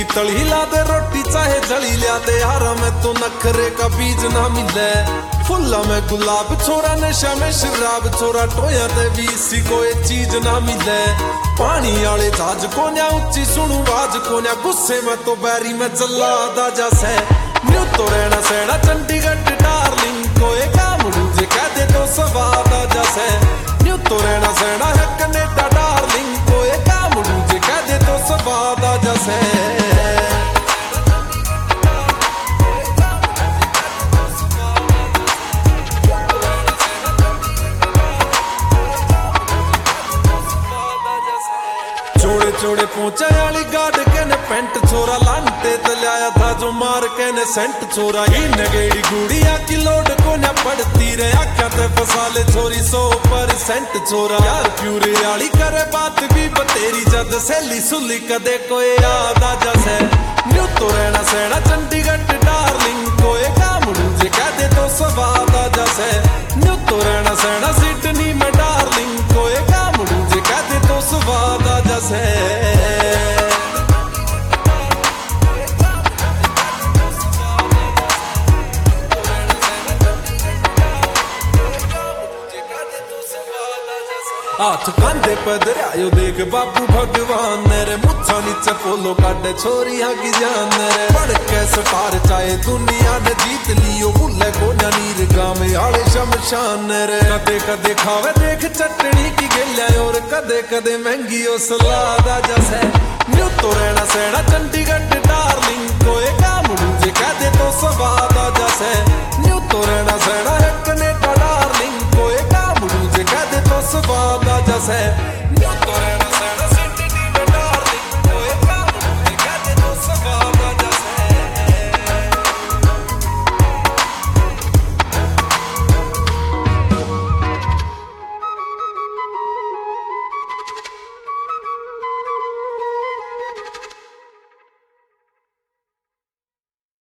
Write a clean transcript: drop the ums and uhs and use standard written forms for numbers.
की तली ला दे रोटी चाहे जली ला दे यार मैं तो नखरे का बीज ना मिले फुल्ला में गुलाब छोरा नशा में शराब छोरा टोया ते भी इसी कोई चीज ना मिले पानी आले जहाज को न्या उच्ची सुनू बाज को न्या गुस्से में तो बैरी में जल्ला दा जैसे न्यू तो रहना सेना चंडीगढ़ डार्लिंग कोई काम मुझे कह दे तो स्वाद आ जैसे न्यू तो रहना सेना है कनेडा डार्लिंग कोई काम मुझे कह दे तो स्वाद आ जैसे चोड़े पहुंचा वाली गाड़ के ने पेंट छोरा लांटे ते लाया था जो मार के ने सेंट छोरा ही नगेड़ी गुड़िया की लोड को न पड़ती रे आख्या ते फसाले छोरी 100% छोरा यार प्यूरे वाली करे बात भी बतेरी जद सहेली सुली कदे कोई याद आ जैसे न्यू तो रहना सेना चंडीगढ़ डार्लिंग कोई काम मुझे कह दे तो स्वाद आ जैसे न्यू तो रहना सेना सिडनी में डार्लिंग कोई काम मुझे कह दे तो स्वाद आ जैसे हाथ कांधे पर दरियायो देख बाबू भगवान रे मुच्छा नीचे पोलो काटे छोरियां की जान रे पढ़ के स्टार चाहे दुनिया ने जीत लियो बुल्ले को नीर गाँव आले शमशान रे कदे कदे खावे देख चटनी की गिल्ला और कदे कदे महंगी ओ सलाद आ जैसे न्यू तो रहना सेना चंडीगढ़ डार्लिंग कोई काम मुझे कह दे तो स्वाद आ जैसे न्यू तो रहना सेना है कनेडा डार्लिंग कोई काम मुझे कह दे तो स्वाद आ जैसे